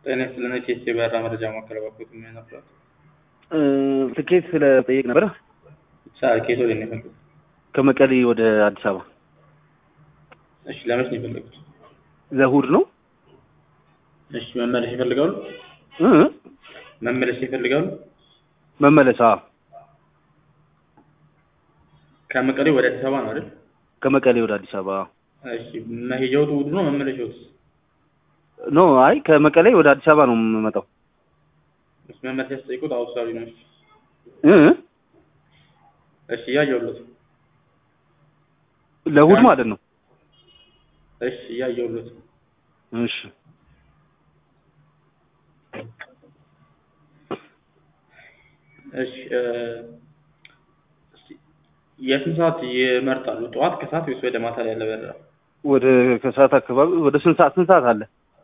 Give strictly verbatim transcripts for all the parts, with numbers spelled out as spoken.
ጤና ይስጥልን የኢቲኤስ የበረራ መረጃ ማዕከል በኩል ምን ነበር? ትኬት ስለጠየቅ ነበር። ሳር ኬት ወደ ነው የፈለጉት? ከመቀሌ ወደ አዲስ አበባ። እሺ ለመች ነው የፈለጉት? ለእሑድ ነው። እሺ መመለስ ይፈልጋሉ? እ መመለስ ይፈልጋሉ? መመለስ አዎ። ከመቀሌ ወደ አዲስ አበባ ነው አይደል? ከመቀሌ ወደ አዲስ አበባ። እሺ መሄጃው እሑድ ነው መመለሻውስ? ኖ አይ ከመቀሌ ወደ አዲስ አበባ ነው የምመጣው። እሺ መመለስ ያስጠይቁት አውሳሪ ነው። እ እሺ ያየውለት ለእሑድ ማለት ነው። እሺ ያየውለት እሺ እሺ የስንት ሰዓት ይመርጣሉ? ጠዋት ከሰዓት ወይስ ወደ ማታ ላይ ያለ በረራ? ወደ ከሰዓት አካባቢ ወደ ስንት ሰዓት ስንት ሰዓት አለ?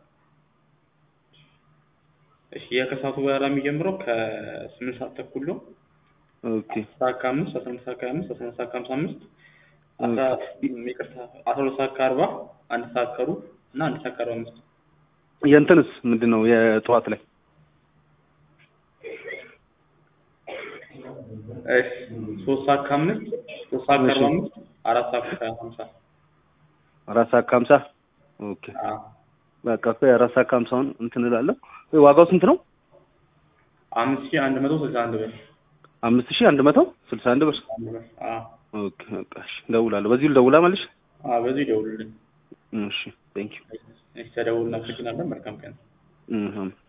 እሺ የከሰዓቱ በረራ የሚጀምረው ከስምንት ሰዓት ተኩል ነው። ኦኬ ሰዓት ከአምስት አስራ አንድ ሰዓት ከአምስት አስራ አንድ ሰዓት ከሀምሳ አምስት አስራ ይቅርታ አስራ ሁለት ሰዓት ከአርባ አንድ ሰዓት ከሩብ እና አንድ ሰዓት ከአርባ አምስት የእንትንስ ምንድነው የጠዋት ላይ? እሺ ሶስት ሰዓት ከአምስት ሶስት ሰዓት ከአርባ አምስት አራት ሰዓት ከሀምሳ አራት ሰዓት ከሀምሳ ኦኬ አዎ በቃ እኮ የአራት ሰዓት ከሀምሳውን እንትን እላለሁ። ዋጋው ስንት ነው? አምስት ሺህ አንድ መቶ ስልሳ አንድ ብር አምስት ሺህ አንድ መቶ ስልሳ አንድ ብር። አዎ ኦኬ በቃ እሺ እደውላለሁ። በዚህ ልደውላ መልሽ? አዎ በዚህ ደውልልኝ። እሺ ቴንክ ዩ። እሺ ተደውልና ፍቅናለን። መልካም ቀን። እህ